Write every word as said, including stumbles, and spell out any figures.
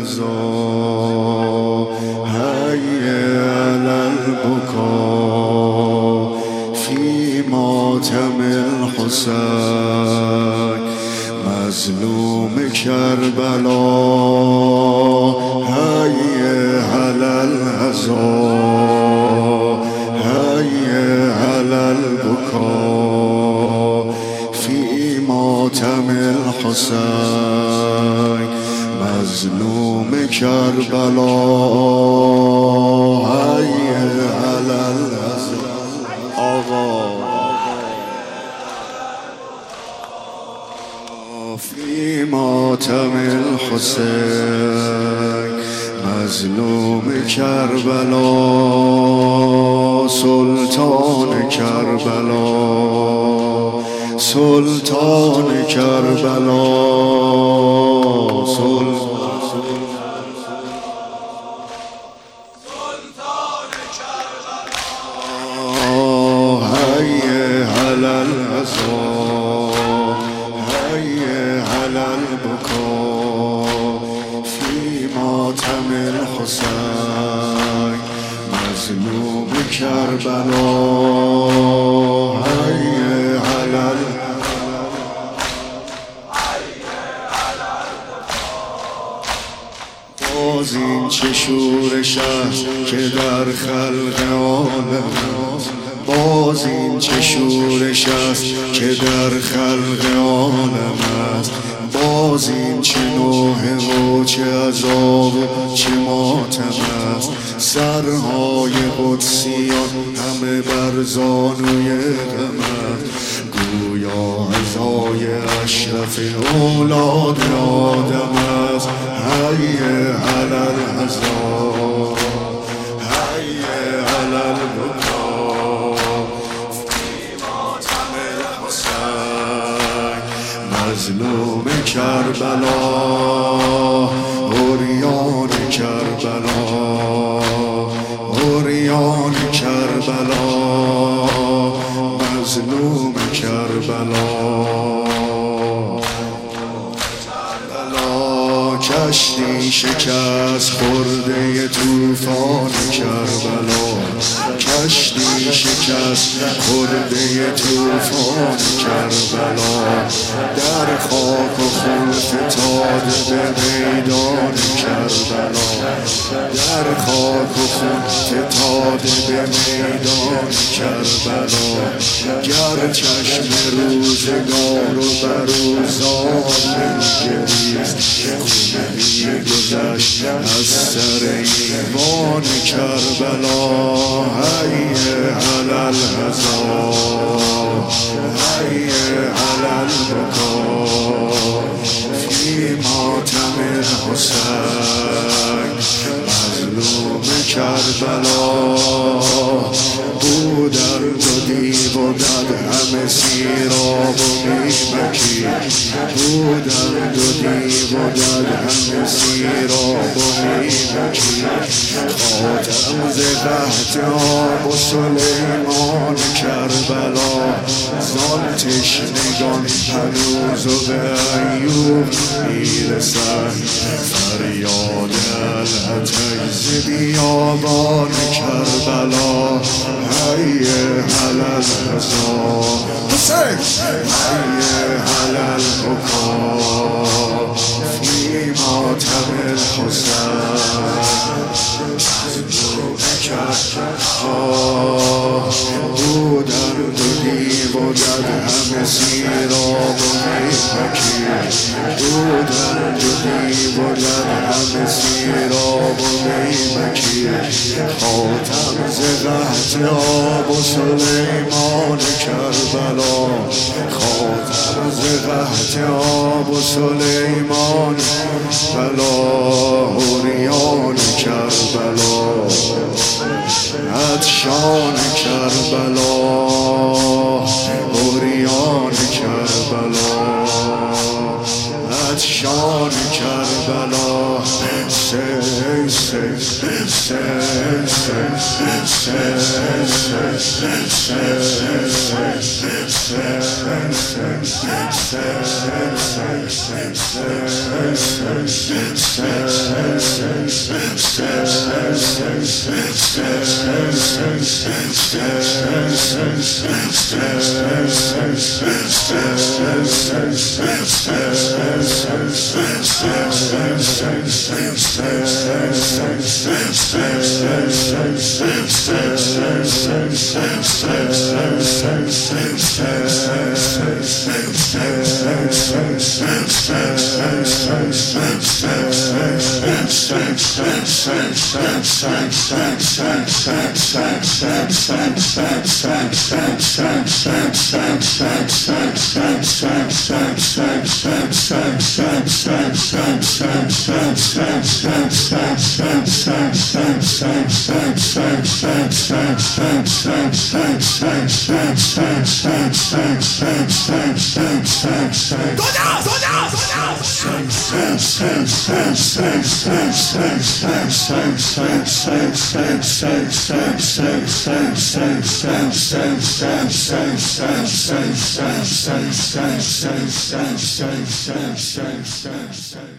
الهزا هيا على البكاء في ماتم الحسين مظلوم کربلا هيا على الهزا هيا على البكاء في ماتم الحسين مظلوم کربلا هيا على الهزا آقا في ماتم الحسين مظلوم کربلا سلطان کربلا سلطان کربلا سلطان کربلا هيا على الهزا هيا على البكاء في ماتم الحسين مظلوم کربلا هيا على باز این چه شورش است که در خلق عالم است باز این چه شورش است که در خلق عالم است باز این چه نوحه و چه عذاب و چه ماتم است سرهای قدسیان همه بر زانوی غم است گویا عزای اشرف اولاد آدم است هيا على الهزا هيا على البكاء في ماتم الحسين مظلوم کربلا عریان کربلا عریان کربلا مظلوم کربلا کشتی شکست خورده طوفان کربلا کشتی شکست خورده طوفان کربلا در خاک و خون فتاده به میدان کربلا در خاک و خون فتاده به میدان کربلا گر چشم روزگار و بروزان می‌گریست خونه گذشت از سر ایوان کربلا هيا على الهزا هيا على البكاء في ماتم الحسين مظلوم کربلا او درد و دیو و دد همه سیراب و میمکی او درد و دیو و دد همه سیراب و میمکی خاتم ز قحط آب و سلیمان کربلا زان تشنگان هنوز و به ایوب میرسن فریاد العتیز بیابان کربلا هيا على الهزا هيا على البكاء في ماتم الحسين او درد و دیو و دد همه سیراب و میمکی او درد و دیو و دد همه سیراب و میمکی خاتم ز قحط آب و سلیمان کربلا خاتم ز قحط آب و سلیمان بلا عریان کربلا عطشان کربلا عریان کربلا عطشان جان کربلا سه سه سه سه Say